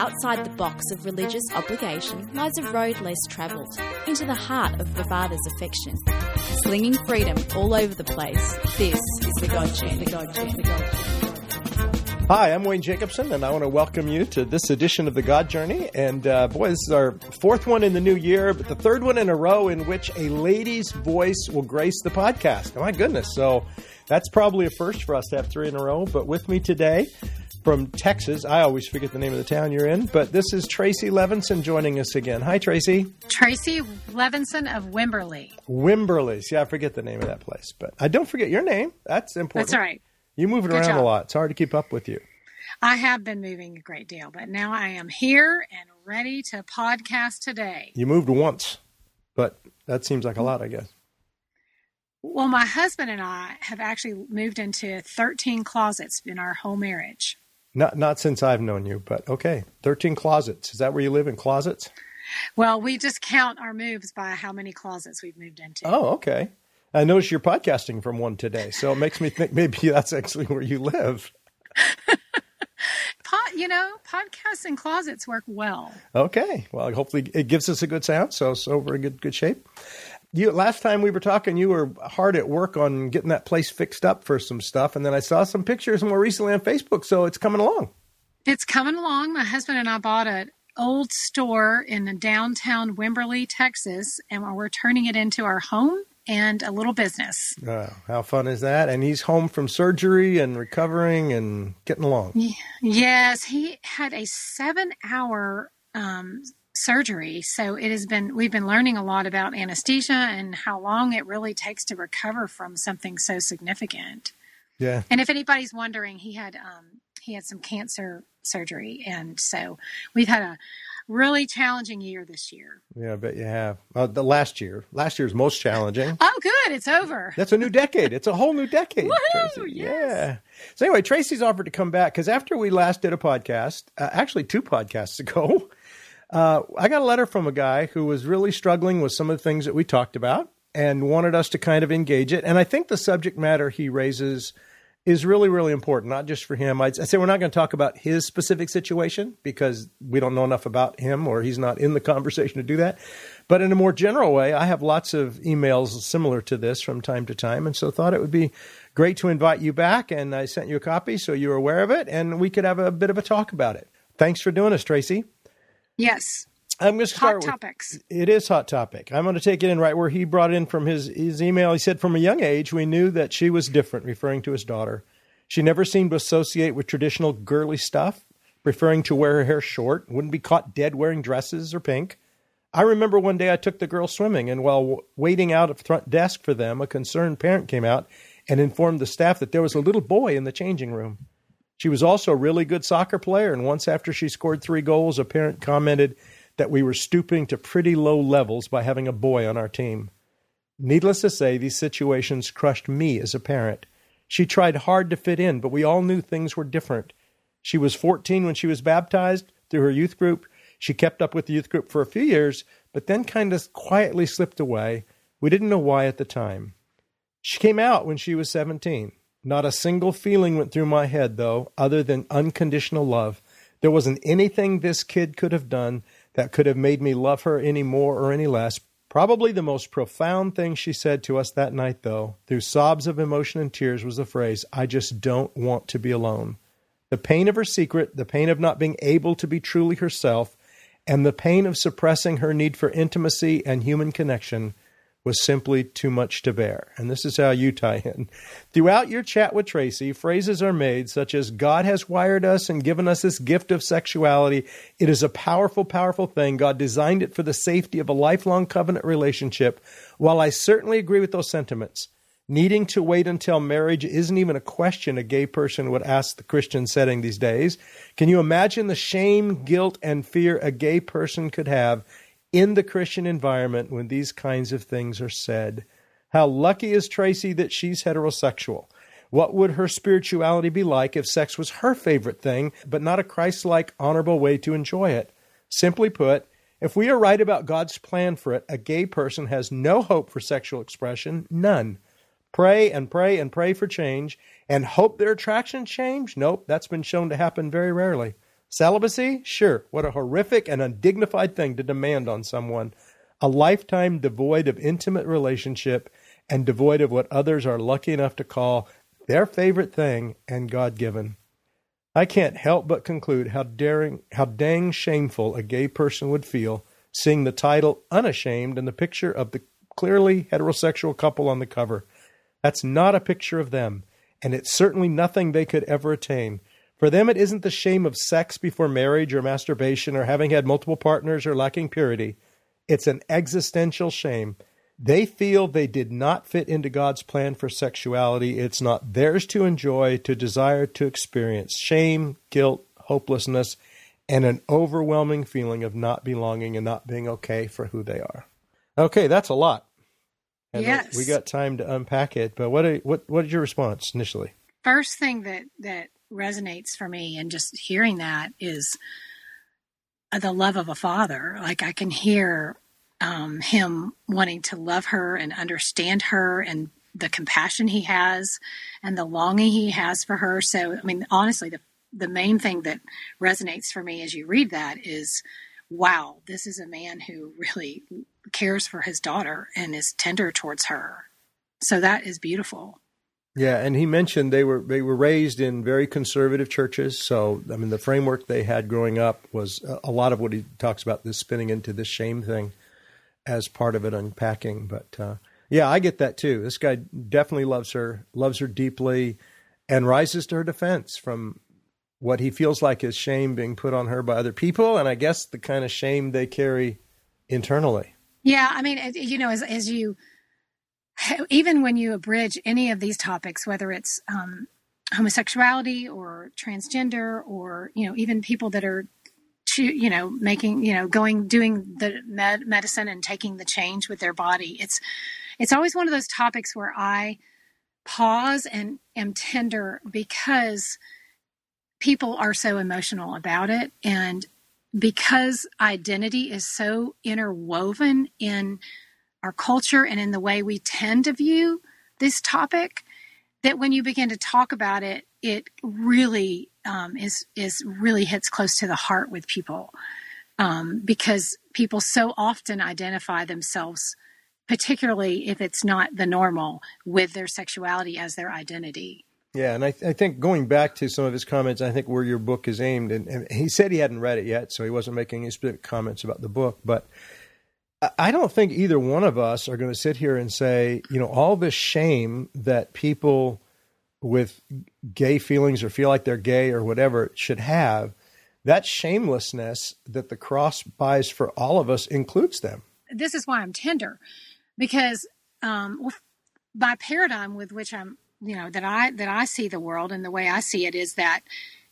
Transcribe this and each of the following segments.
Outside the box of religious obligation lies a road less travelled, into the heart of the Father's affection. Slinging freedom all over the place, this is the God Journey. Hi, I'm Wayne Jacobson, and I want to welcome you to this edition of the God Journey. And boy, this is our fourth one in the new year, but the third one in a row in which a lady's voice will grace the podcast. Oh, my goodness. So that's probably a first for us to have three in a row. But with me today from Texas, I always forget the name of the town you're in, but this is Tracy Levinson joining us again. Hi, Tracy. Tracy Levinson of Wimberley. Wimberley. Yeah, I forget the name of that place, but I don't forget your name. That's important. That's all right. You move it around a lot. It's hard to keep up with you. I have been moving a great deal, but now I am here and ready to podcast today. You moved once, but that seems like a lot, I guess. Well, my husband and I have actually moved into 13 closets in our whole marriage. Not since I've known you, but okay. 13 closets. Is that where you live, in closets? Well, we just count our moves by how many closets we've moved into. Oh, okay. I noticed you're podcasting from one today, so it makes me think maybe that's actually where you live. Podcasts and closets work well. Okay. Well, hopefully it gives us a good sound, so we're in good shape. Last time we were talking, you were hard at work on getting that place fixed up for some stuff, and then I saw some pictures more recently on Facebook, so it's coming along. It's coming along. My husband and I bought an old store in downtown Wimberley, Texas, and we're turning it into our home and a little business. How fun is that? And he's home from surgery and recovering and getting along. Yes, he had a 7-hour surgery. So we've been learning a lot about anesthesia and how long it really takes to recover from something so significant. Yeah. And if anybody's wondering, he had some cancer surgery. And so we've had a really challenging year this year. Yeah, I bet you have. The last year's most challenging. Oh, good. It's over. That's a new decade. It's a whole new decade. Woohoo! Tracy. Yes. Yeah. So anyway, Tracy's offered to come back because after we last did a podcast, actually 2 podcasts ago, I got a letter from a guy who was really struggling with some of the things that we talked about and wanted us to kind of engage it. And I think the subject matter he raises is really, really important, not just for him. I say we're not going to talk about his specific situation because we don't know enough about him or he's not in the conversation to do that. But in a more general way, I have lots of emails similar to this from time to time. And so thought it would be great to invite you back. And I sent you a copy so you're aware of it and we could have a bit of a talk about it. Thanks for doing this, Tracy. Yes. I'm going to start hot topics. It is hot topic. I'm going to take it in right where he brought in from his email. He said, from a young age, we knew that she was different, referring to his daughter. She never seemed to associate with traditional girly stuff, preferring to wear her hair short, wouldn't be caught dead wearing dresses or pink. I remember one day I took the girls swimming, and while waiting out at the front desk for them, a concerned parent came out and informed the staff that there was a little boy in the changing room. She was also a really good soccer player, and once after she scored 3 goals, a parent commented that we were stooping to pretty low levels by having a boy on our team. Needless to say, these situations crushed me as a parent. She tried hard to fit in, but we all knew things were different. She was 14 when she was baptized through her youth group. She kept up with the youth group for a few years, but then kind of quietly slipped away. We didn't know why at the time. She came out when she was 17. Not a single feeling went through my head, though, other than unconditional love. There wasn't anything this kid could have done that could have made me love her any more or any less. Probably the most profound thing she said to us that night, though, through sobs of emotion and tears, was the phrase, "I just don't want to be alone." The pain of her secret, the pain of not being able to be truly herself, and the pain of suppressing her need for intimacy and human connection was simply too much to bear. And this is how you tie in. Throughout your chat with Tracy, phrases are made such as, God has wired us and given us this gift of sexuality. It is a powerful, powerful thing. God designed it for the safety of a lifelong covenant relationship. While I certainly agree with those sentiments, needing to wait until marriage isn't even a question a gay person would ask the Christian setting these days. Can you imagine the shame, guilt, and fear a gay person could have in the Christian environment when these kinds of things are said? How lucky is Tracy that she's heterosexual? What would her spirituality be like if sex was her favorite thing, but not a Christ-like, honorable way to enjoy it? Simply put, if we are right about God's plan for it, a gay person has no hope for sexual expression, none. Pray and pray and pray for change and hope their attractions change? Nope, that's been shown to happen very rarely. Celibacy? Sure. What a horrific and undignified thing to demand on someone. A lifetime devoid of intimate relationship and devoid of what others are lucky enough to call their favorite thing and God-given. I can't help but conclude how dang shameful a gay person would feel seeing the title Unashamed and the picture of the clearly heterosexual couple on the cover. That's not a picture of them, and it's certainly nothing they could ever attain. For them, it isn't the shame of sex before marriage or masturbation or having had multiple partners or lacking purity. It's an existential shame. They feel they did not fit into God's plan for sexuality. It's not theirs to enjoy, to desire, to experience. Shame, guilt, hopelessness, and an overwhelming feeling of not belonging and not being okay for who they are. Okay, that's a lot. And yes. We got time to unpack it, but what is your response initially? First thing that resonates for me, and just hearing that, is the love of a father. Like, I can hear him wanting to love her and understand her, and the compassion he has and the longing he has for her. So, I mean, honestly, the main thing that resonates for me as you read that is, wow, this is a man who really cares for his daughter and is tender towards her. So that is beautiful. Yeah, and he mentioned they were raised in very conservative churches. So, I mean, the framework they had growing up was a lot of what he talks about, this spinning into this shame thing as part of it, unpacking. But yeah, I get that too. This guy definitely loves her deeply, and rises to her defense from what he feels like is shame being put on her by other people, and I guess the kind of shame they carry internally. Yeah, I mean, you know, as you, even when you abridge any of these topics, whether it's homosexuality or transgender, or, you know, even people that are, you know, making, you know, doing the medicine and taking the change with their body, it's always one of those topics where I pause and am tender, because people are so emotional about it, and because identity is so interwoven in our culture and in the way we tend to view this topic, that when you begin to talk about it, it really is really hits close to the heart with people, because people so often identify themselves, particularly if it's not the normal, with their sexuality as their identity. Yeah, and I think going back to some of his comments, I think where your book is aimed, and he said he hadn't read it yet, so he wasn't making any specific comments about the book, but I don't think either one of us are going to sit here and say, you know, all this shame that people with gay feelings or feel like they're gay or whatever should have, that shamelessness that the cross buys for all of us includes them. This is why I'm tender, because my paradigm with which I'm, you know, that I see the world and the way I see it is that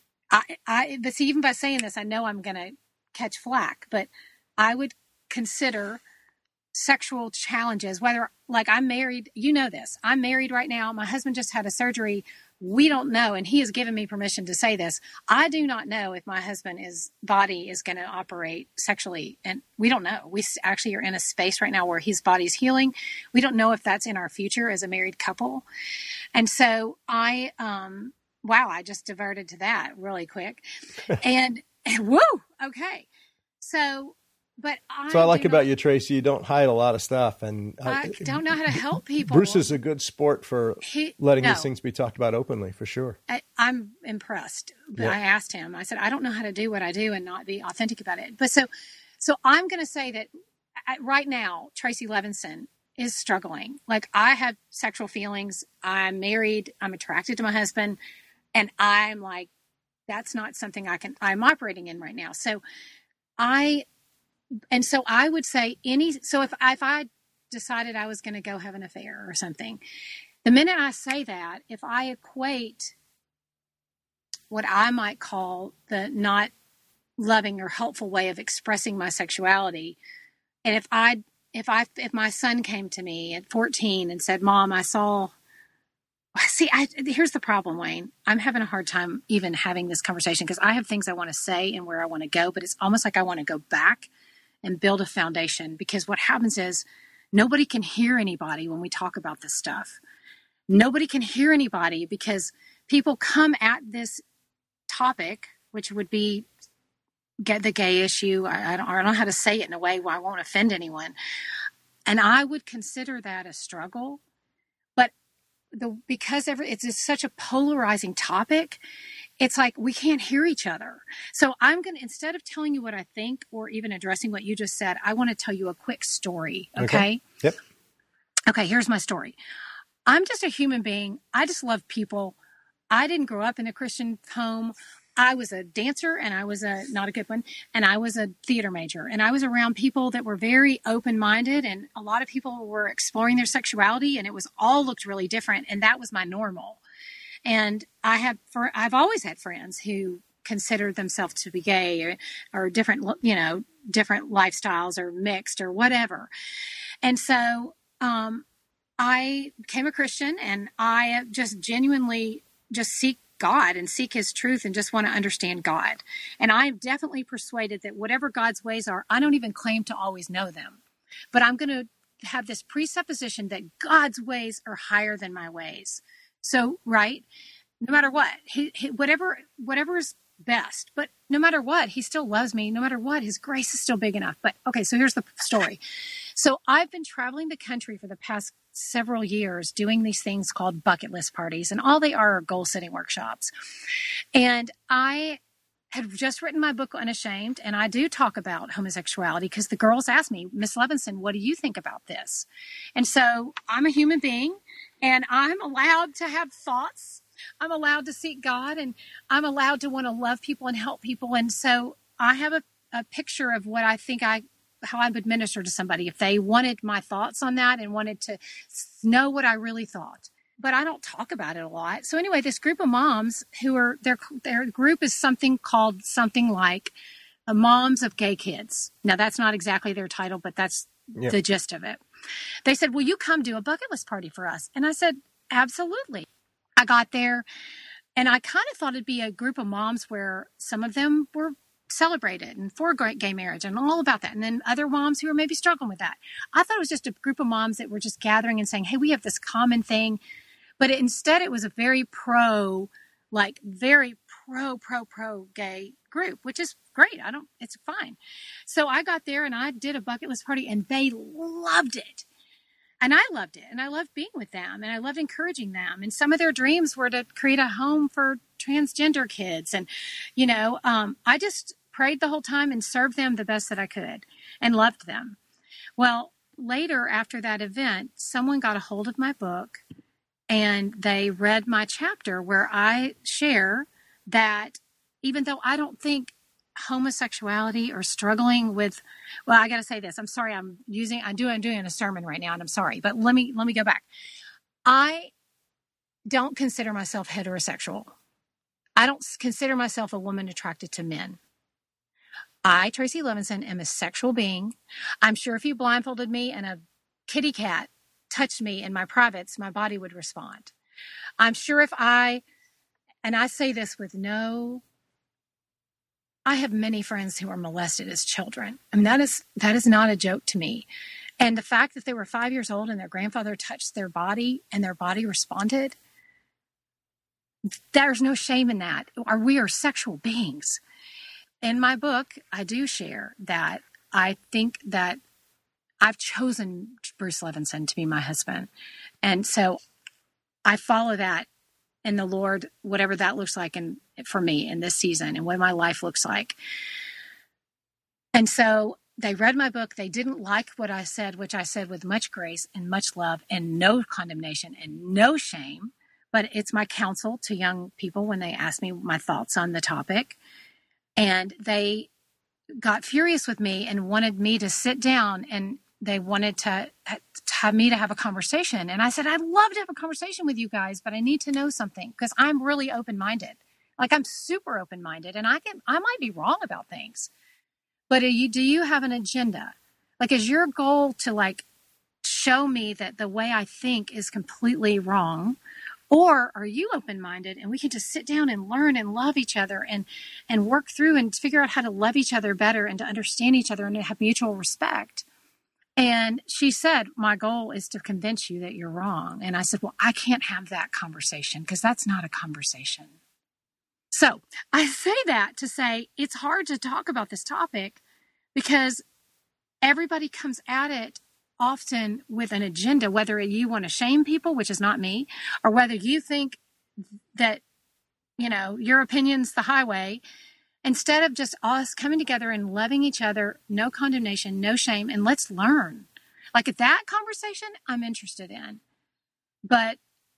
but see, even by saying this, I know I'm going to catch flack, but I would consider sexual challenges, whether, like, I'm married, you know this, I'm married right now. My husband just had a surgery. We don't know, and he has given me permission to say this. I do not know if my husband's body is going to operate sexually, and we don't know. We actually are in a space right now where his body's healing. We don't know if that's in our future as a married couple. And so I just diverted to that really quick. and woo, okay. So, but I like about you, Tracy, you don't hide a lot of stuff, and I don't know how to help people. Bruce is a good sport for letting these things be talked about openly, for sure. I'm impressed. But yeah. I asked him, I said, I don't know how to do what I do and not be authentic about it. But so I'm going to say that right now, Tracy Levinson is struggling. Like, I have sexual feelings. I'm married. I'm attracted to my husband. And I'm like, that's not something I'm operating in right now. So I would say if I decided I was going to go have an affair or something, the minute I say that, if I equate what I might call the not loving or helpful way of expressing my sexuality, and if my son came to me at 14 and said, "Mom, here's the problem, Wayne. I'm having a hard time even having this conversation, because I have things I want to say and where I want to go, but it's almost like I want to go back and build a foundation, because what happens is nobody can hear anybody when we talk about this stuff. Nobody can hear anybody because people come at this topic, which would be get the gay issue. I don't know how to say it in a way where I won't offend anyone. And I would consider that a struggle. But because it's just such a polarizing topic, it's like we can't hear each other. So I'm going to, instead of telling you what I think or even addressing what you just said, I want to tell you a quick story. Okay? Yep. Okay, here's my story. I'm just a human being. I just love people. I didn't grow up in a Christian home. I was a dancer, and I was not a good one, and I was a theater major, and I was around people that were very open-minded, and a lot of people were exploring their sexuality, and it was all looked really different, and that was my normal. And I've always had friends who considered themselves to be gay or different, different lifestyles or mixed or whatever. And so I became a Christian, and I just genuinely just seek God and seek his truth and just want to understand God. And I'm definitely persuaded that whatever God's ways are, I don't even claim to always know them. But I'm going to have this presupposition that God's ways are higher than my ways. So, right, no matter what, whatever is best, but no matter what, he still loves me. No matter what, his grace is still big enough. But okay, so here's the story. So I've been traveling the country for the past several years doing these things called bucket list parties, and all they are goal setting workshops. And I had just written my book Unashamed, and I do talk about homosexuality because the girls ask me, Miss Levinson, what do you think about this? And so I'm a human being, and I'm allowed to have thoughts. I'm allowed to seek God, and I'm allowed to want to love people and help people. And so I have a picture of what I think how I would minister to somebody if they wanted my thoughts on that and wanted to know what I really thought. But I don't talk about it a lot. So anyway, this group of moms who are, their group is something like Moms of Gay Kids. Now, that's not exactly their title, but that's the gist of it. They said, will you come do a bucket list party for us? And I said, absolutely. I got there, and I kind of thought it'd be a group of moms where some of them were celebrated and for gay marriage and all about that. And then other moms who were maybe struggling with that. I thought it was just a group of moms that were just gathering and saying, hey, we have this common thing. But instead it was a very pro gay group, which is great. It's fine. So I got there and I did a bucket list party, and they loved it. And I loved it. And I loved being with them, and I loved encouraging them. And some of their dreams were to create a home for transgender kids. And, I just prayed the whole time and served them the best that I could and loved them. Well, later after that event, someone got a hold of my book, and they read my chapter where I share that even though I don't think homosexuality or struggling with, well, I got to say this. I'm sorry. I'm doing a sermon right now, and I'm sorry, but let me go back. I don't consider myself heterosexual. I don't consider myself a woman attracted to men. I, Tracy Levinson, am a sexual being. I'm sure if you blindfolded me and a kitty cat touched me in my privates, my body would respond. I'm sure and I say this with I have many friends who were molested as children. I mean, that is not a joke to me. And the fact that they were 5 years old and their grandfather touched their body and their body responded, there's no shame in that. We are sexual beings. In my book, I do share that I think that I've chosen Bruce Levinson to be my husband. And so I follow that in the Lord, whatever that looks like for me in this season and what my life looks like. And so they read my book. They didn't like what I said, which I said with much grace and much love and no condemnation and no shame. But it's my counsel to young people when they ask me my thoughts on the topic. And they got furious with me and wanted me to sit down, and they wanted to have me to have a conversation. And I said, I'd love to have a conversation with you guys, but I need to know something because I'm really open-minded. Like, I'm super open-minded, and I might be wrong about things. But do you have an agenda? Like, is your goal to show me that the way I think is completely wrong? Or are you open-minded and we can just sit down and learn and love each other and work through and figure out how to love each other better and to understand each other and to have mutual respect? And she said, my goal is to convince you that you're wrong. And I said, well, I can't have that conversation because that's not a conversation. So I say that to say it's hard to talk about this topic because everybody comes at it often with an agenda, whether you want to shame people, which is not me, or whether you think that, your opinion's the highway, instead of just us coming together and loving each other, no condemnation, no shame, and let's learn. Like that conversation I'm interested in. But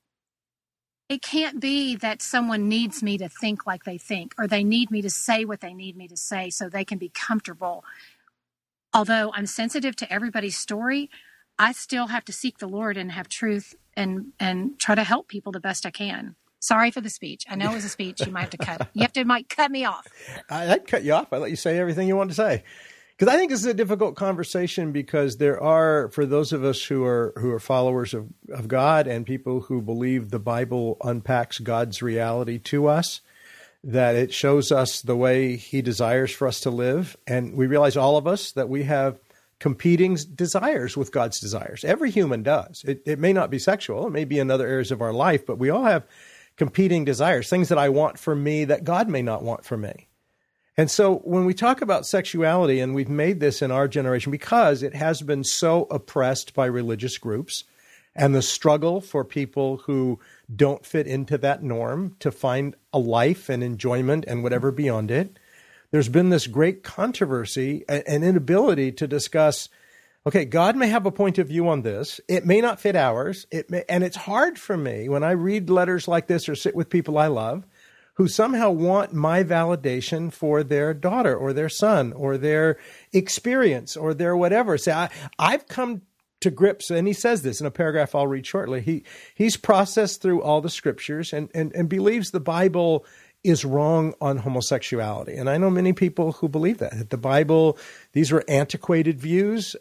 it can't be that someone needs me to think like they think, or they need me to say what they need me to say so they can be comfortable. Although I'm sensitive to everybody's story, I still have to seek the Lord and have truth and try to help people the best I can. Sorry for the speech. I know it was a speech. You might have to cut. Might cut me off. I'd cut you off. I'd let you say everything you want to say. Because I think this is a difficult conversation because there are, for those of us who are followers of God and people who believe the Bible unpacks God's reality to us, that it shows us the way he desires for us to live. And we realize, all of us, that we have competing desires with God's desires. Every human does. It may not be sexual. It may be in other areas of our life, but we all have competing desires, things that I want for me that God may not want for me. And so when we talk about sexuality, and we've made this in our generation because it has been so oppressed by religious groups, and the struggle for people who don't fit into that norm to find a life and enjoyment and whatever beyond it, there's been this great controversy and inability to discuss, okay, God may have a point of view on this. It may not fit ours. And it's hard for me when I read letters like this or sit with people I love who somehow want my validation for their daughter or their son or their experience or their whatever. Say, I've come to grips, and he says this in a paragraph I'll read shortly. He's processed through all the scriptures and believes the Bible is wrong on homosexuality. And I know many people who believe that the Bible, these were antiquated views.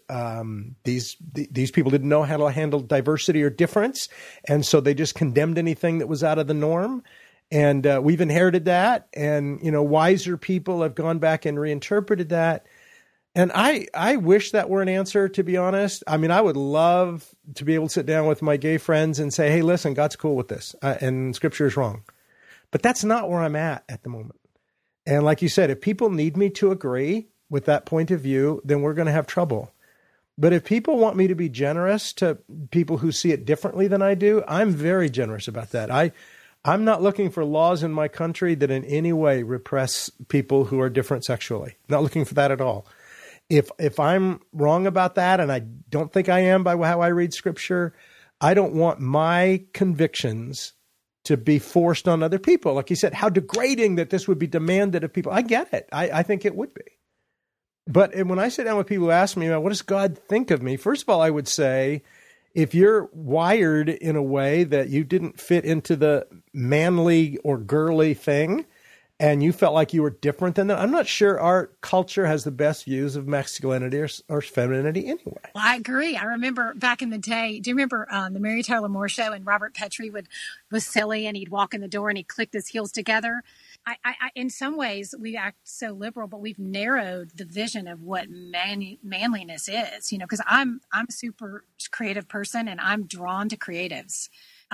These people didn't know how to handle diversity or difference. And so they just condemned anything that was out of the norm. And we've inherited that. And, wiser people have gone back and reinterpreted that. And I wish that were an answer, to be honest. I mean, I would love to be able to sit down with my gay friends and say, hey, listen, God's cool with this, and Scripture is wrong. But that's not where I'm at the moment. And like you said, if people need me to agree with that point of view, then we're going to have trouble. But if people want me to be generous to people who see it differently than I do, I'm very generous about that. I'm not looking for laws in my country that in any way repress people who are different sexually. Not looking for that at all. If I'm wrong about that, and I don't think I am by how I read Scripture, I don't want my convictions to be forced on other people. Like you said, how degrading that this would be demanded of people. I get it. I think it would be. But when I sit down with people who ask me, what does God think of me? First of all, I would say, if you're wired in a way that you didn't fit into the manly or girly thing, and you felt like you were different than that, I'm not sure our culture has the best views of masculinity or femininity anyway. Well, I agree. I remember back in the day, do you remember the Mary Tyler Moore Show, and Robert Petrie was silly and he'd walk in the door and he'd click his heels together? I in some ways, we act so liberal, but we've narrowed the vision of what manliness is, because I'm a super creative person and I'm drawn to creatives.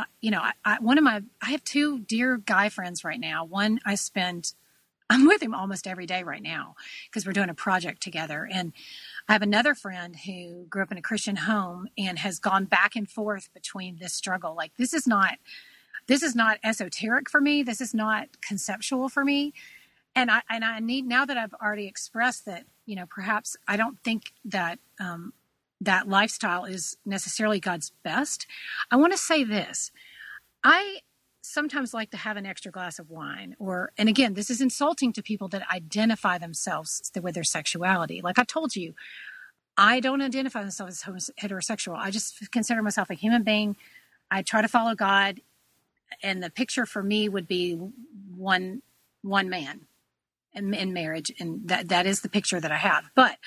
I have two dear guy friends right now. One I'm with him almost every day right now because we're doing a project together. And I have another friend who grew up in a Christian home and has gone back and forth between this struggle. Like, this is not esoteric for me. This is not conceptual for me. And I need, now that I've already expressed that, perhaps I don't think that, that lifestyle is necessarily God's best. I want to say this. I sometimes like to have an extra glass of wine, and again, this is insulting to people that identify themselves with their sexuality. Like I told you, I don't identify myself as heterosexual. I just consider myself a human being. I try to follow God, and the picture for me would be one man in marriage, and that is the picture that I have. But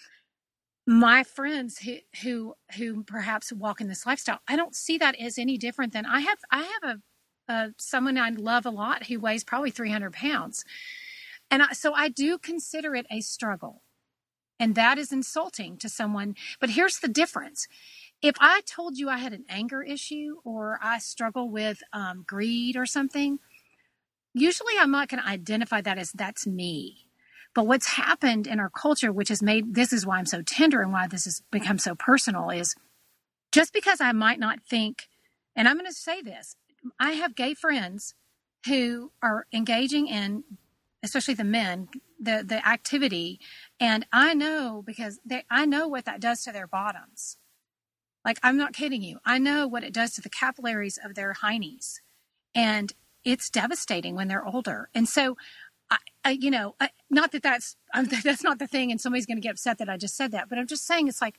my friends who perhaps walk in this lifestyle, I don't see that as any different than I have someone I love a lot who weighs probably 300 pounds. And so I do consider it a struggle. And that is insulting to someone. But here's the difference. If I told you I had an anger issue or I struggle with greed or something, usually I'm not going to identify that as that's me. But what's happened in our culture, which has made, this is why I'm so tender and why this has become so personal, is just because I might not think, and I'm going to say this, I have gay friends who are engaging in, especially the men, the activity, and I know because I know what that does to their bottoms. Like, I'm not kidding you. I know what it does to the capillaries of their heinies, and it's devastating when they're older. And so, not that that's not the thing, and somebody's going to get upset that I just said that, but I'm just saying it's like,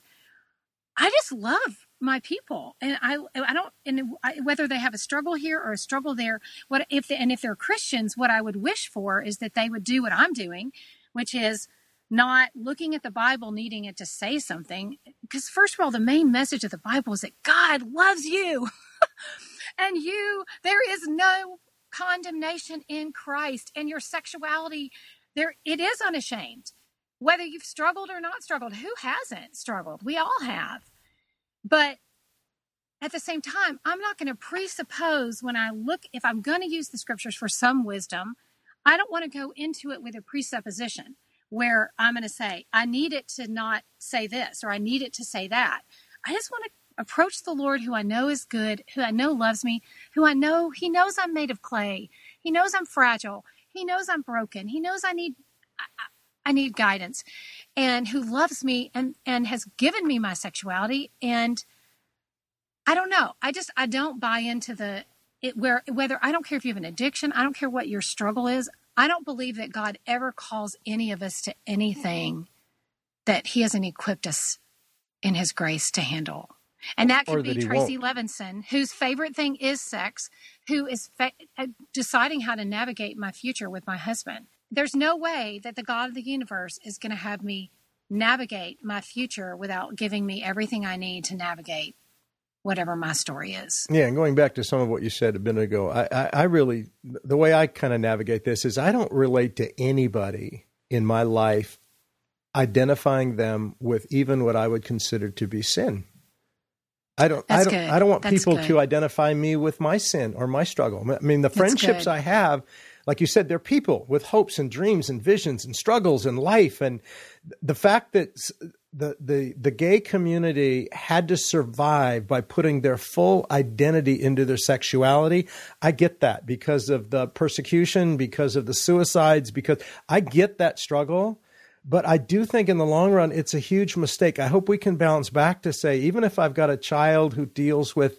I just love my people, and I don't, and whether they have a struggle here or a struggle there, if they're Christians, what I would wish for is that they would do what I'm doing, which is not looking at the Bible, needing it to say something. Because first of all, the main message of the Bible is that God loves you, and there is no condemnation in Christ, and your sexuality, it is unashamed. Whether you've struggled or not struggled, who hasn't struggled? We all have. But at the same time, I'm not going to presuppose if I'm going to use the scriptures for some wisdom, I don't want to go into it with a presupposition where I'm going to say, I need it to not say this, or I need it to say that. I just want to approach the Lord, who I know is good, who I know loves me, who I know, he knows I'm made of clay. He knows I'm fragile. He knows I'm broken. He knows I need guidance, and who loves me and has given me my sexuality. And I don't know. I don't buy into whether, I don't care if you have an addiction. I don't care what your struggle is. I don't believe that God ever calls any of us to anything that he hasn't equipped us in his grace to handle. And that could be Tracy Levinson, whose favorite thing is sex, who is deciding how to navigate my future with my husband. There's no way that the God of the universe is going to have me navigate my future without giving me everything I need to navigate whatever my story is. Yeah, and going back to some of what you said a minute ago, I really, the way I kind of navigate this is I don't relate to anybody in my life identifying them with even what I would consider to be sin. I don't want people to identify me with my sin or my struggle. I mean, the friendships I have, like you said, they're people with hopes and dreams and visions and struggles in life. And the fact that the gay community had to survive by putting their full identity into their sexuality, I get that because of the persecution, because of the suicides, because I get that struggle. But I do think in the long run, it's a huge mistake. I hope we can balance back to say, even if I've got a child who deals with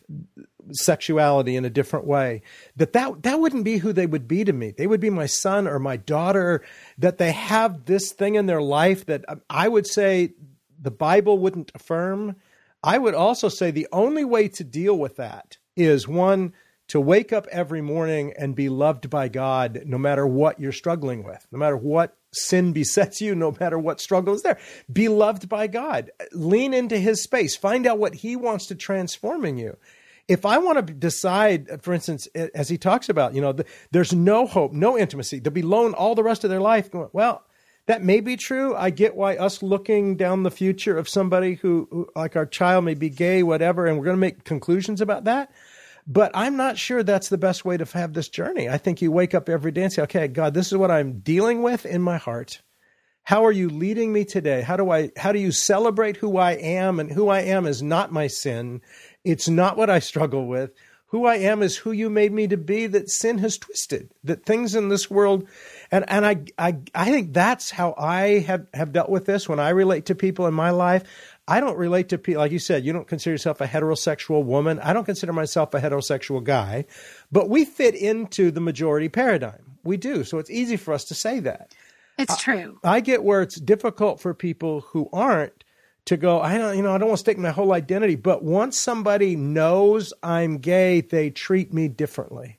sexuality in a different way, that wouldn't be who they would be to me. They would be my son or my daughter, that they have this thing in their life that I would say the Bible wouldn't affirm. I would also say the only way to deal with that is, one, to wake up every morning and be loved by God, no matter what you're struggling with, no matter what sin besets you, no matter what struggle is there. Be loved by God. Lean into his space. Find out what he wants to transform in you. If I want to decide, for instance, as he talks about, there's no hope, no intimacy, they'll be alone all the rest of their life. Well, that may be true. I get why us looking down the future of somebody who like our child may be gay, whatever, and we're going to make conclusions about that. But I'm not sure that's the best way to have this journey. I think you wake up every day and say, okay, God, this is what I'm dealing with in my heart. How are you leading me today? How do you celebrate who I am? And who I am is not my sin. It's not what I struggle with. Who I am is who you made me to be, that sin has twisted, that things in this world. And I think that's how I have dealt with this when I relate to people in my life. I don't relate to people, like you said, you don't consider yourself a heterosexual woman. I don't consider myself a heterosexual guy, but we fit into the majority paradigm. We do. So it's easy for us to say that. It's true. I get where it's difficult for people who aren't to go, I don't want to stake my whole identity, but once somebody knows I'm gay, they treat me differently.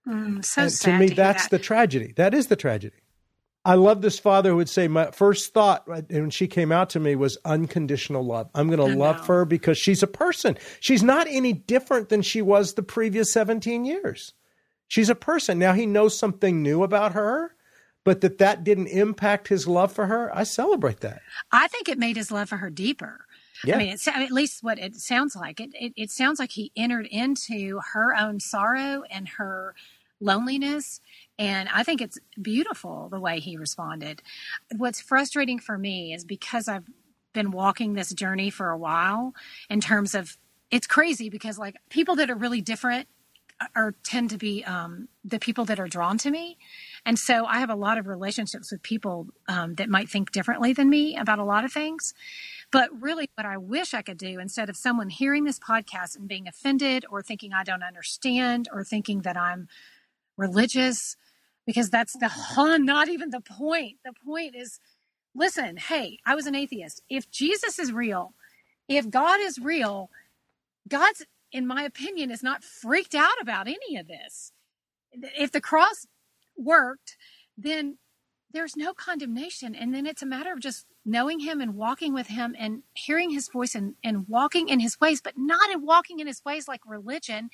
So and sad to me, to that's the tragedy. That is the tragedy. I love this father who would say, my first thought when she came out to me was unconditional love. I'm going to love her because she's a person. She's not any different than she was the previous 17 years. She's a person. Now he knows something new about her, but that didn't impact his love for her. I celebrate that. I think it made his love for her deeper. Yeah. I mean, it's at least what it sounds like. It sounds like he entered into her own sorrow and her loneliness. And I think it's beautiful the way he responded. What's frustrating for me is because I've been walking this journey for a while in terms of, it's crazy because like people that are really different tend to be the people that are drawn to me. And so I have a lot of relationships with people that might think differently than me about a lot of things. But really what I wish I could do, instead of someone hearing this podcast and being offended or thinking I don't understand or thinking that I'm religious, because that's not even the point. The point is, listen, hey, I was an atheist. If Jesus is real, if God is real, God's, in my opinion, is not freaked out about any of this. If the cross worked, then there's no condemnation. And then it's a matter of just knowing him and walking with him and hearing his voice and walking in his ways, but not in walking in his ways like religion,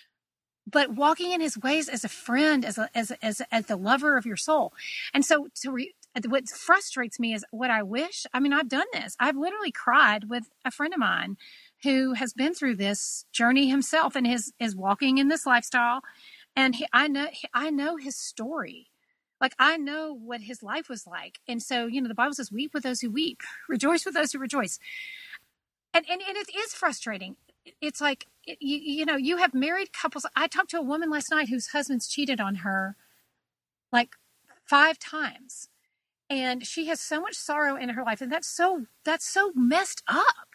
but walking in his ways as a friend, as the lover of your soul. And so what frustrates me is what I wish. I mean, I've done this. I've literally cried with a friend of mine who has been through this journey himself and is walking in this lifestyle. And I know his story. Like, I know what his life was like. And so, the Bible says, weep with those who weep, rejoice with those who rejoice. And it is frustrating. It's like, you have married couples. I talked to a woman last night whose husband's cheated on her like 5 times. And she has so much sorrow in her life. And that's so messed up,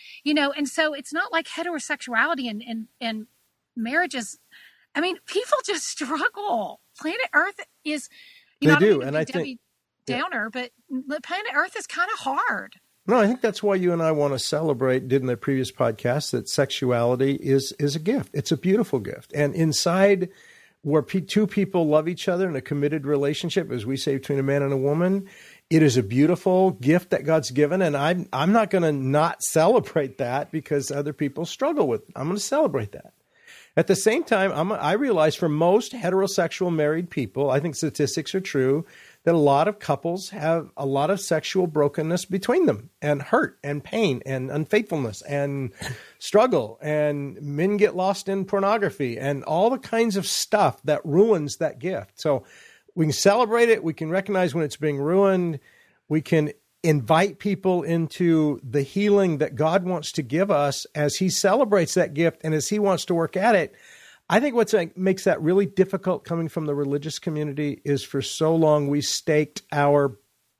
and so it's not like heterosexuality and marriages. I mean, people just struggle. Planet Earth is, they do. And I think downer, but planet Earth is kind of hard. No, I think that's why you and I want to celebrate, did in the previous podcast, that sexuality is a gift. It's a beautiful gift. And inside where two people love each other in a committed relationship, as we say, between a man and a woman, it is a beautiful gift that God's given. And I'm not going to not celebrate that because other people struggle with it. I'm going to celebrate that. At the same time, I realize for most heterosexual married people, I think statistics are true, that a lot of couples have a lot of sexual brokenness between them, and hurt and pain and unfaithfulness and struggle, and men get lost in pornography and all the kinds of stuff that ruins that gift. So we can celebrate it. We can recognize when it's being ruined. We can invite people into the healing that God wants to give us as he celebrates that gift and as he wants to work at it. I think what makes that really difficult coming from the religious community is for so long we staked our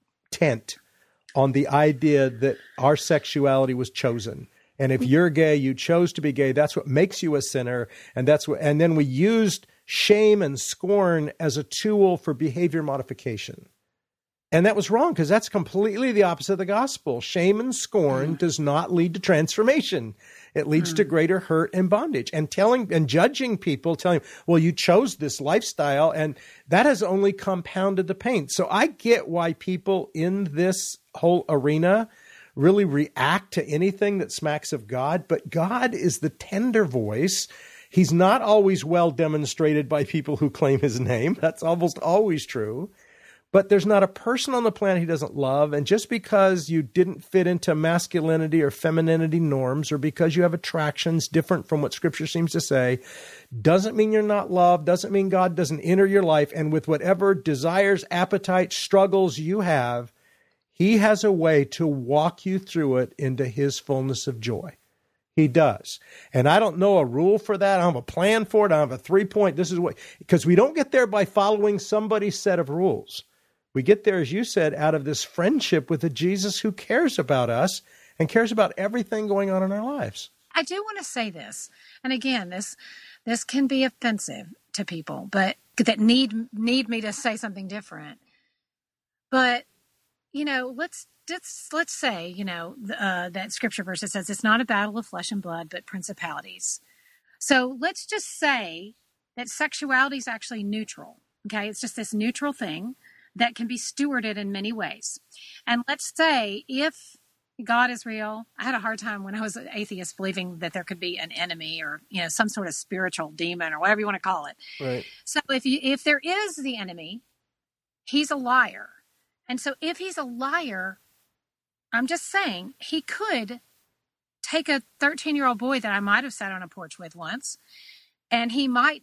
tent on the idea that our sexuality was chosen. And if you're gay, you chose to be gay. That's what makes you a sinner. And then we used shame and scorn as a tool for behavior modification. And that was wrong because that's completely the opposite of the gospel. Shame and scorn does not lead to transformation. It leads to greater hurt and bondage. And judging people, telling them, well, you chose this lifestyle, and that has only compounded the pain. So I get why people in this whole arena really react to anything that smacks of God, but God is the tender voice. He's not always well demonstrated by people who claim his name. That's almost always true. But there's not a person on the planet he doesn't love. And just because you didn't fit into masculinity or femininity norms, or because you have attractions different from what Scripture seems to say, doesn't mean you're not loved, doesn't mean God doesn't enter your life. And with whatever desires, appetites, struggles you have, he has a way to walk you through it into his fullness of joy. He does. And I don't know a rule for that. I don't have a plan for it. I don't have a 3-point. This is what, because we don't get there by following somebody's set of rules. We get there, as you said, out of this friendship with a Jesus who cares about us and cares about everything going on in our lives. I do want to say this, and again, this can be offensive to people, but that need me to say something different. But let's say that Scripture verse that says it's not a battle of flesh and blood, but principalities. So let's just say that sexuality is actually neutral. Okay, it's just this neutral thing that can be stewarded in many ways. And let's say if God is real, I had a hard time when I was an atheist believing that there could be an enemy or, some sort of spiritual demon or whatever you want to call it. Right. So if there is the enemy, he's a liar. And so if he's a liar, I'm just saying he could take a 13-year-old boy that I might have sat on a porch with once, and he might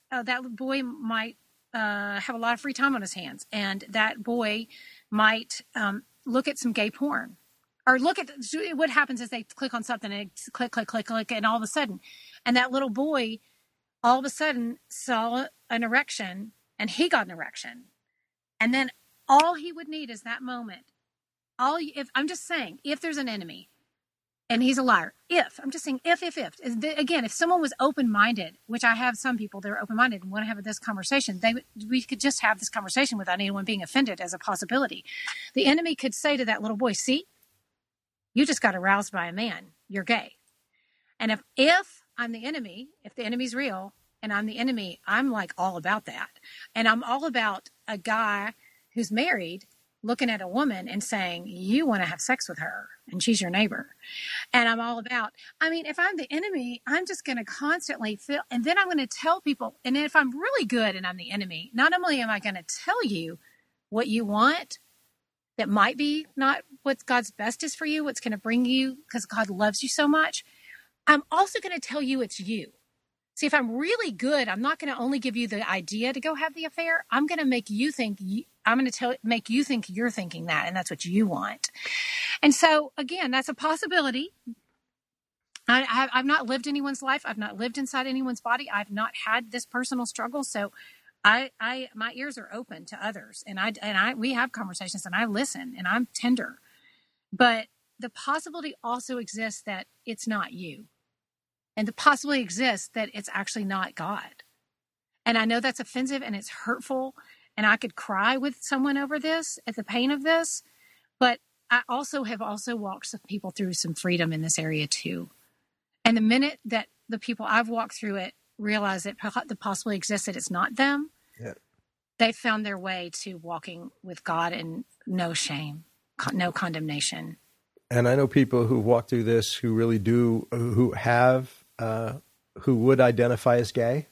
that boy might have a lot of free time on his hands, and that boy might look at some gay porn, or look at what happens is they click on something and it's click, and all of a sudden, and that little boy all of a sudden saw an erection, and he got an erection, and then all he would need is that moment. I'm just saying, if there's an enemy, and he's a liar. I'm just saying, if. Again, if someone was open-minded, which I have some people that are open-minded and want to have this conversation, we could just have this conversation without anyone being offended as a possibility. The enemy could say to that little boy, see, you just got aroused by a man. You're gay. And if I'm the enemy, if the enemy's real, and I'm the enemy, I'm like all about that. And I'm all about a guy who's married looking at a woman and saying, you want to have sex with her, and she's your neighbor. And I'm all about, if I'm the enemy, I'm just going to constantly feel, and then I'm going to tell people, and if I'm really good and I'm the enemy, not only am I going to tell you what you want that might be not what God's best is for you, what's going to bring you, because God loves you so much, I'm also going to tell you it's you. See, if I'm really good, I'm not going to only give you the idea to go have the affair. I'm going to make you think, make you think you're thinking that, and that's what you want. And so, again, that's a possibility. I've not lived anyone's life. I've not lived inside anyone's body. I've not had this personal struggle. So my ears are open to others, and we have conversations, and I listen, and I'm tender. But the possibility also exists that it's not you. And the possibility exists that it's actually not God. And I know that's offensive and it's hurtful. And I could cry with someone over this, at the pain of this. But I have walked some people through some freedom in this area too. And the minute that the people I've walked through it realize that the possibility exists that it's not them, they found their way to walking with God in no shame, no condemnation. And I know people who walk through this who really do, who would identify as gay,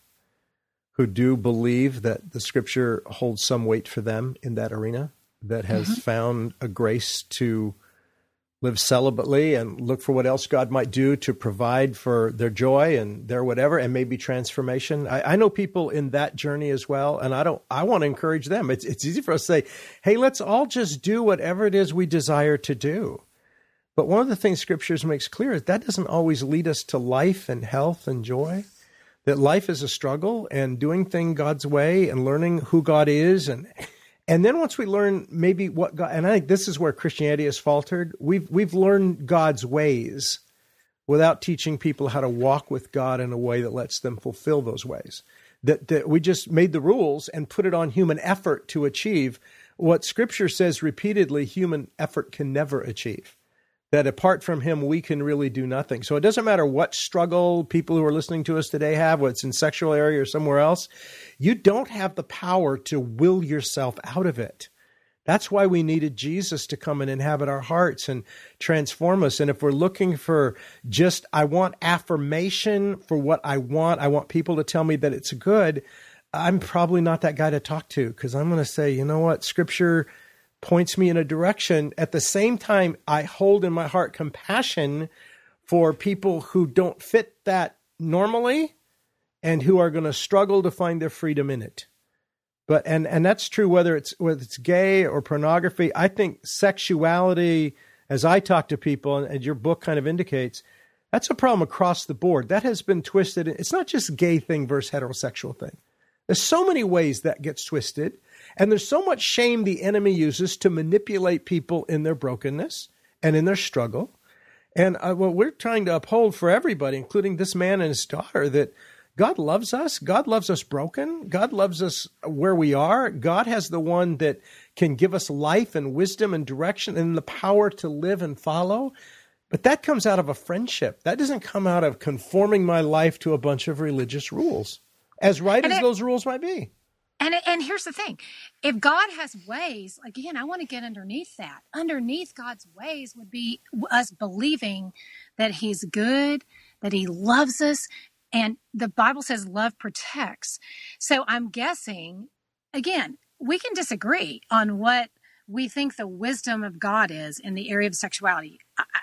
who do believe that the scripture holds some weight for them in that arena, that has found a grace to live celibately and look for what else God might do to provide for their joy and their whatever, and maybe transformation. I know people in that journey as well, and I want to encourage them. It's easy for us to say, hey, let's all just do whatever it is we desire to do. But one of the things Scriptures makes clear is that doesn't always lead us to life and health and joy, that life is a struggle, and doing things God's way and learning who God is. And then once we learn maybe what God, and I think this is where Christianity has faltered, we've learned God's ways without teaching people how to walk with God in a way that lets them fulfill those ways. That we just made the rules and put it on human effort to achieve what Scripture says repeatedly human effort can never achieve. That apart from him, we can really do nothing. So it doesn't matter what struggle people who are listening to us today have, whether it's in sexual area or somewhere else, you don't have the power to will yourself out of it. That's why we needed Jesus to come and inhabit our hearts and transform us. And if we're looking for just, I want affirmation for what I want people to tell me that it's good, I'm probably not that guy to talk to, because I'm going to say, you know what, Scripture points me in a direction. At the same time, I hold in my heart compassion for people who don't fit that normally and who are going to struggle to find their freedom in it. But and that's true whether it's gay or pornography. I think sexuality, as I talk to people, and your book kind of indicates, that's a problem across the board. That has been twisted. It's not just gay thing versus heterosexual thing. There's so many ways that gets twisted. And there's so much shame the enemy uses to manipulate people in their brokenness and in their struggle. And what we're trying to uphold for everybody, including this man and his daughter, that God loves us. God loves us broken. God loves us where we are. God has the one that can give us life and wisdom and direction and the power to live and follow. But that comes out of a friendship. That doesn't come out of conforming my life to a bunch of religious rules, as right as those rules might be. And here's the thing. If God has ways, again, I want to get underneath that. Underneath God's ways would be us believing that he's good, that he loves us. And the Bible says love protects. So I'm guessing, again, we can disagree on what we think the wisdom of God is in the area of sexuality.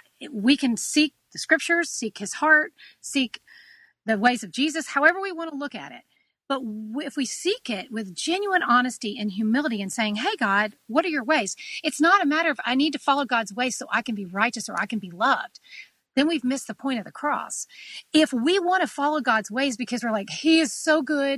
We can seek the Scriptures, seek his heart, seek the ways of Jesus, however we want to look at it. But if we seek it with genuine honesty and humility and saying, hey, God, what are your ways? It's not a matter of I need to follow God's ways so I can be righteous or I can be loved. Then we've missed the point of the cross. If we want to follow God's ways because we're like, he is so good,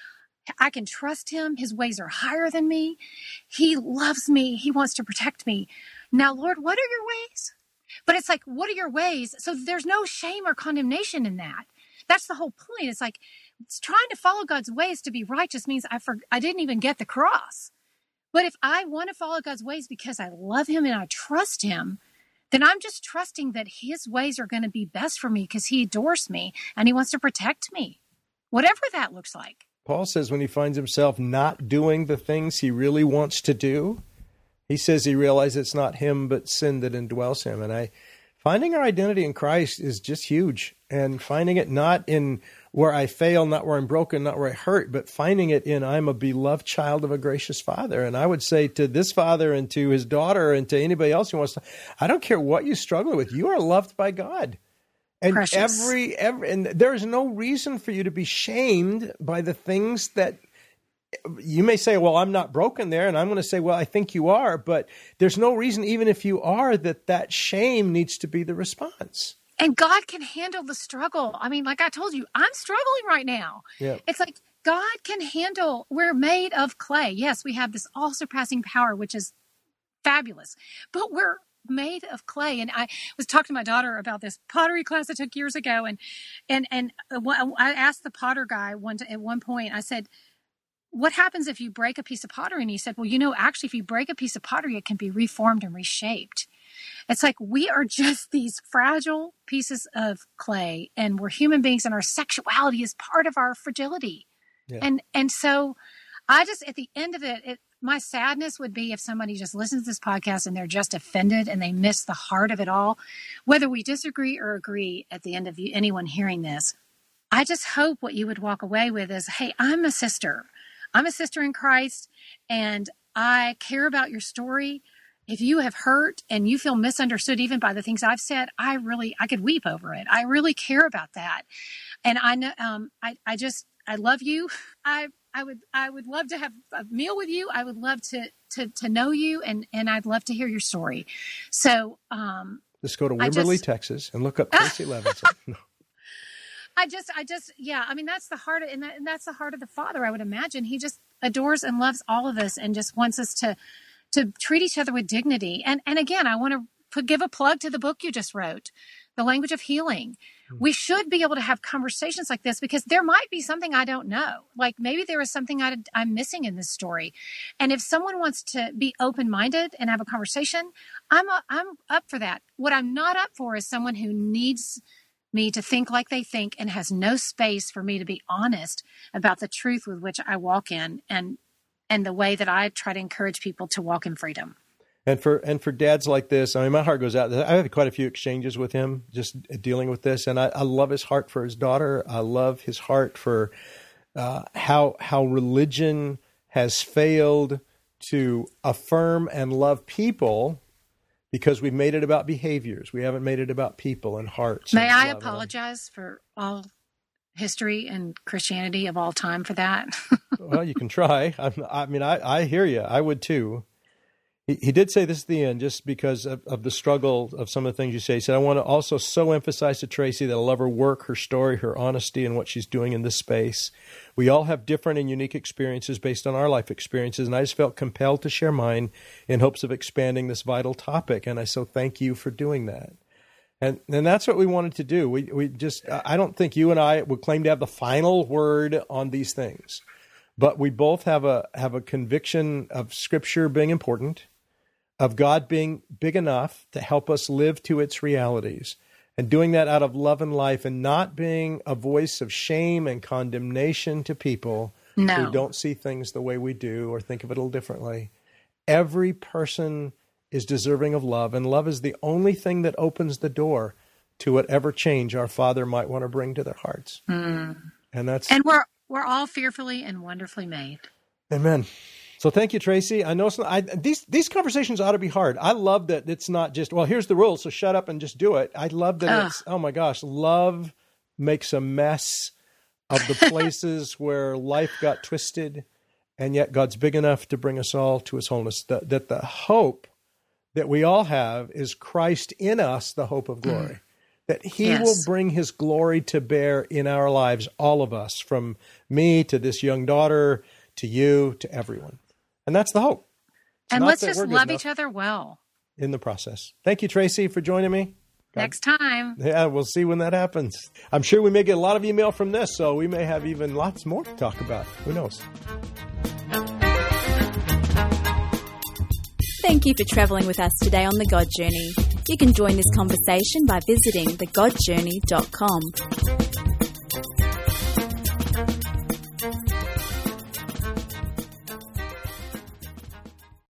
I can trust him, his ways are higher than me, he loves me, he wants to protect me. Now, Lord, what are your ways? But it's like, what are your ways? So there's no shame or condemnation in that. That's the whole point. It's like, it's trying to follow God's ways to be righteous means I didn't even get the cross. But if I want to follow God's ways because I love him and I trust him, then I'm just trusting that his ways are going to be best for me because he adores me and he wants to protect me, whatever that looks like. Paul says when he finds himself not doing the things he really wants to do, he says he realizes it's not him but sin that indwells him. And finding our identity in Christ is just huge. And finding it not in where I fail, not where I'm broken, not where I hurt, but finding it in I'm a beloved child of a gracious Father. And I would say to this father and to his daughter and to anybody else who wants to, I don't care what you struggle with, you are loved by God. And Precious. and there is no reason for you to be shamed by the things that you may say, well, I'm not broken there. And I'm going to say, well, I think you are. But there's no reason, even if you are, that shame needs to be the response. And God can handle the struggle. I mean, like I told you, I'm struggling right now. Yeah. It's like God can handle, we're made of clay. Yes, we have this all-surpassing power, which is fabulous. But we're made of clay. And I was talking to my daughter about this pottery class I took years ago. And I asked the potter guy at one point, I said, what happens if you break a piece of pottery? And he said, well, actually, if you break a piece of pottery, it can be reformed and reshaped. It's like we are just these fragile pieces of clay, and we're human beings, and our sexuality is part of our fragility. Yeah. And so I just, at the end of it, my sadness would be if somebody just listens to this podcast and they're just offended and they miss the heart of it all. Whether we disagree or agree at the end of anyone hearing this, I just hope what you would walk away with is, hey, I'm a sister. I'm a sister in Christ, and I care about your story. If you have hurt and you feel misunderstood even by the things I've said, I could weep over it. I really care about that. And I know, I love you. I would love to have a meal with you. I would love to know you, and I'd love to hear your story. So, just go to Wimberley, Texas, and look up Tracy Levinson. No. I mean, that's the heart of, and that's the heart of the Father, I would imagine. He just adores and loves all of us and just wants us to treat each other with dignity. And again, I want to give a plug to the book you just wrote, The Language of Healing. We should be able to have conversations like this because there might be something I don't know. Like maybe there is something I'm missing in this story. And if someone wants to be open-minded and have a conversation, I'm up for that. What I'm not up for is someone who needs me to think like they think and has no space for me to be honest about the truth with which I walk in and the way that I try to encourage people to walk in freedom. And for dads like this, I mean, my heart goes out. I've had quite a few exchanges with him just dealing with this, and I love his heart for his daughter. I love his heart for how religion has failed to affirm and love people because we've made it about behaviors. We haven't made it about people and hearts. May I apologize for all history and Christianity of all time for that? Well, you can try. I hear you. I would too. He did say this at the end, just because of the struggle of some of the things you say. He said, I want to also so emphasize to Tracy that I love her work, her story, her honesty, and what she's doing in this space. We all have different and unique experiences based on our life experiences, and I just felt compelled to share mine in hopes of expanding this vital topic. And I so thank you for doing that. And that's what we wanted to do. We just, I don't think you and I would claim to have the final word on these things, but we both have a conviction of Scripture being important, of God being big enough to help us live to its realities, and doing that out of love and life, and not being a voice of shame and condemnation to people who don't see things the way we do or think of it a little differently. Every person is deserving of love, and love is the only thing that opens the door to whatever change our Father might want to bring to their hearts. And we're all fearfully and wonderfully made. Amen. So thank you, Tracy. I know these conversations ought to be hard. I love that it's not just, well, here's the rules, so shut up and just do it. I love that it's, oh my gosh, love makes a mess of the places where life got twisted, and yet God's big enough to bring us all to his wholeness. That the hope that we all have is Christ in us, the hope of glory. That he will bring his glory to bear in our lives, all of us, from me to this young daughter, to you, to everyone. And that's the hope. And let's just love each other well in the process. Thank you, Tracy, for joining me. Next time. Yeah, we'll see when that happens. I'm sure we may get a lot of email from this, so we may have even lots more to talk about. Who knows? Thank you for travelling with us today on The God Journey. You can join this conversation by visiting thegodjourney.com.